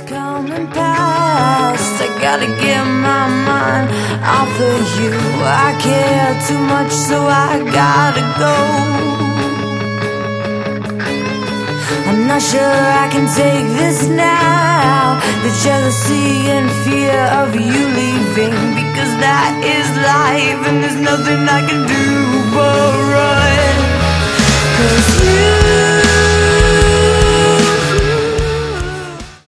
coming past. I gotta get my mind off of you. I care too much, so I gotta go. I'm not sure I can take this now, the jealousy and fear of you leaving, because that is life and there's nothing I can do.